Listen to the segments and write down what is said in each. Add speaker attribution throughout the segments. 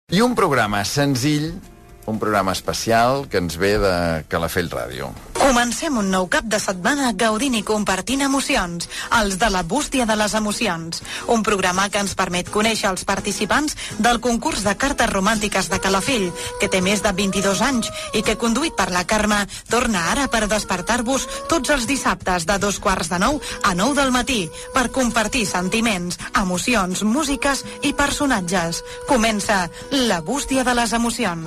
Speaker 1: I un programa senzill, un programa especial que ens ve de Calafell Ràdio.
Speaker 2: Comencem un nou cap de setmana gaudint i compartint emocions, els de la bústia de les emocions. Un programa que ens permet conèixer els participants del concurs de cartes romàntiques de Calafell, que té més de 22 anys i que, conduït per la Carme, torna ara per despertar-vos tots els dissabtes de 8:45 a 9 del matí per compartir sentiments, emocions, músiques i personatges. Comença la bústia de les emocions.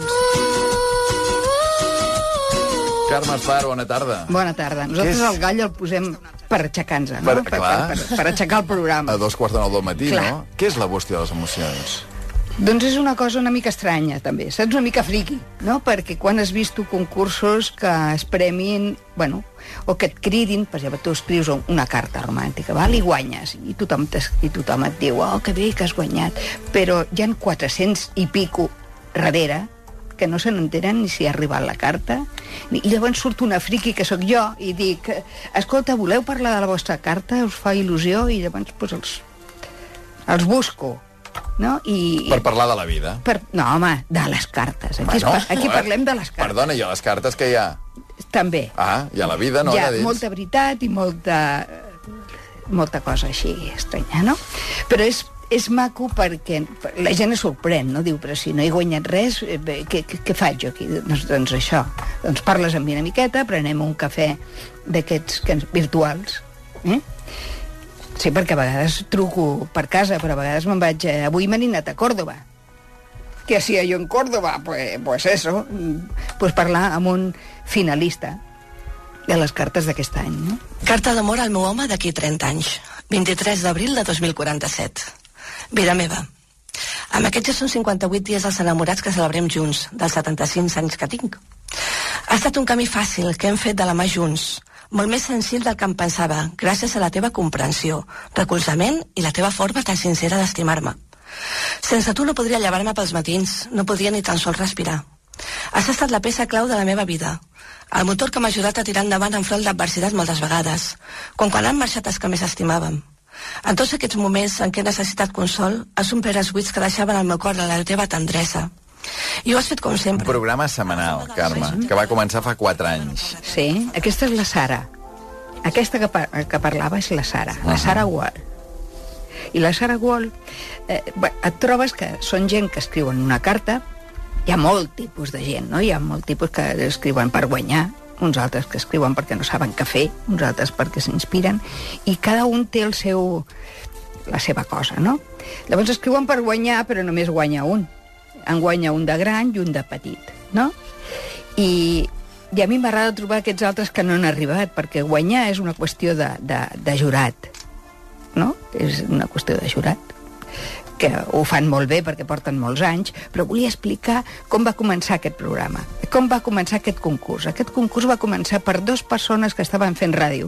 Speaker 1: Carme Espar, bona tarda.
Speaker 3: Bona tarda. Nosaltres el gall el posem per aixecar-nos, no? Per aixecar el programa.
Speaker 1: A 8:45 del matí,
Speaker 3: clar.
Speaker 1: No? Què és la bústia de les emocions?
Speaker 3: Doncs és una cosa una mica estranya, també. Saps? Una mica friqui, no? Perquè quan has vist concursos que es premin, bueno, o que et cridin, per exemple, tu escrius una carta romàntica, val? I guanyes, i tothom et diu, oh, que bé que has guanyat, però hi ha 400 i pico darrere que no se n'entenen ni si ha arribat la carta, i llavors surt una friqui que sóc jo i dic, escolta, voleu parlar de la vostra carta? Us fa il·lusió? I llavors doncs, els busco, no? Per
Speaker 1: parlar de la vida?
Speaker 3: No, home, de les cartes. Aquí parlem de les cartes.
Speaker 1: Perdona, i a les cartes que hi ha?
Speaker 3: També.
Speaker 1: I a la vida, no?
Speaker 3: Hi ha molta veritat i molta cosa així estranya, no? Però és maco perquè la gent es sorprèn, no? Diu, però si no he guanyat res, què faig jo aquí? Doncs això. Doncs parles amb mi una miqueta, prenem un cafè d'aquests virtuals. Sí, perquè a vegades truco per casa, però a vegades me'n vaig... Avui m'he anat a Córdoba. Què hacía jo en Córdoba? Pues eso. Pues parlar amb un finalista de les cartes d'aquest any, no?
Speaker 4: Carta d'amor al meu home d'aquí 30 anys. 23 d'abril de 2047. Vida meva. Amb aquests ja són 58 dies dels enamorats que celebrem junts, dels 75 anys que tinc. Ha estat un camí fàcil que hem fet de la mà junts, molt més senzill del que em pensava, gràcies a la teva comprensió, recolzament i la teva forma tan sincera d'estimar-me. Sense tu no podria llevar-me pels matins, no podria ni tan sols respirar. Has estat la peça clau de la meva vida, el motor que m'ha ajudat a tirar endavant enfront d'adversitat moltes vegades, quan han marxat els que més estimàvem. En tots aquests moments en què he necessitat consol, has omplert els buits que deixaven al meu cor de la teva tendresa. I ho has fet com sempre.
Speaker 1: Un programa setmanal, Carme, que va començar fa 4 anys.
Speaker 3: Sí, aquesta és la Sara. Aquesta que parlava és la Sara, la Sara Wall. I la Sara Wall, et trobes que són gent que escriuen una carta, hi ha molt tipus de gent, no? Hi ha molt tipus que escriuen per guanyar, uns altres que escriuen perquè no saben què fer, uns altres perquè s'inspiren, i cada un té la seva cosa, no? Llavors escriuen per guanyar, però només guanya un. En guanya un de gran i un de petit, no? I a mi m'agrada trobar aquests altres que no han arribat, perquè guanyar és una qüestió de jurat, no? És una qüestió de jurat, que ho fan molt bé perquè porten molts anys, però volia explicar com va començar aquest programa, com va començar aquest concurs. Aquest concurs va començar per 2 persones que estaven fent ràdio,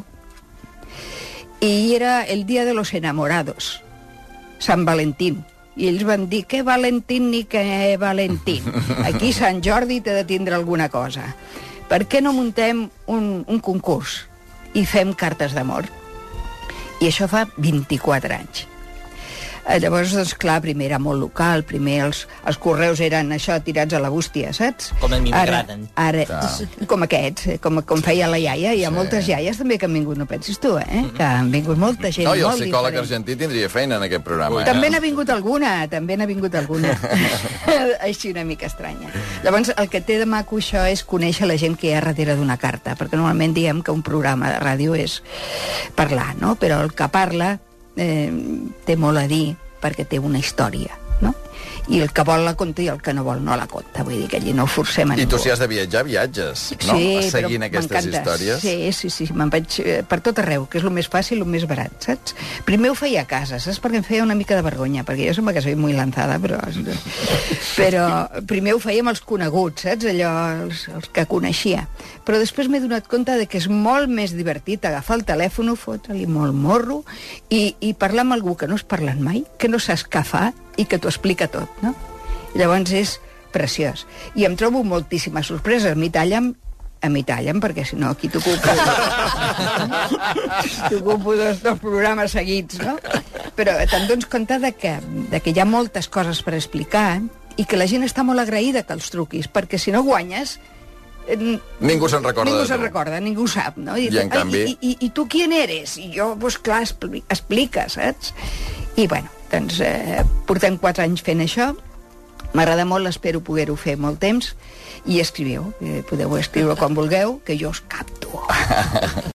Speaker 3: i era el dia de los enamorados, Sant Valentín, i ells van dir que Valentín ni que Valentín, aquí Sant Jordi té de tindre alguna cosa. Per què no muntem un concurs i fem cartes d'amor? I això fa 24 anys. Llavors, doncs, clar, primer era molt local, primer els correus eren això, tirats a la bústia, saps?
Speaker 5: Com a mi m'agraden.
Speaker 3: Ara, com aquests, com feia la iaia. Hi ha moltes iaies també que han vingut, no pensis tu, que han vingut molta gent molt diferent.
Speaker 1: No, i el psicòleg argentí tindria feina en aquest programa.
Speaker 3: També n'ha vingut alguna, així una mica estranya. Llavors, el que té de maco això és conèixer la gent que hi ha darrere d'una carta, perquè normalment diem que un programa de ràdio és parlar, no? Però el que parla té molt a dir perquè té una història, no? I el que vol la conta i el que no vol no la conta, vull dir que allí no ho forcem a ningú.
Speaker 1: I tu si has de viatjar, viatges, no?
Speaker 3: Sí,
Speaker 1: seguint aquestes històries.
Speaker 3: Sí, me'n vaig per tot arreu, que és el més fàcil, el més barat, saps? Primer ho feia a casa, saps? Perquè em feia una mica de vergonya, perquè jo sembla que soy muy lanzada, però primer ho feia amb els coneguts, saps? Allò, els que coneixia. Però després m'he donat compte de que és molt més divertit agafar el telèfon, fotre-li molt morro i parlar amb algú que no has parlat mai, que no saps què fa i que t'ho explica tot, no? I llavors és preciós. I em trobo moltíssimes sorpreses. A mi tallen, perquè si no aquí t'ocupo dos programes seguits, no? Però te'n dones compte de que hi ha moltes coses per explicar i que la gent està molt agraïda que els truquis, perquè si no guanyes...
Speaker 1: Ningú se'n recorda
Speaker 3: ningú
Speaker 1: de
Speaker 3: se'n
Speaker 1: tu.
Speaker 3: recorda, ningú sap, no?
Speaker 1: I en canvi...
Speaker 3: I tu qui eres? I jo, doncs clar, explica, saps? I bueno, doncs portem 4 anys fent això, m'agrada molt, espero poder-ho fer molt temps, i escriviu, podeu escriure quan vulgueu, que jo us capto.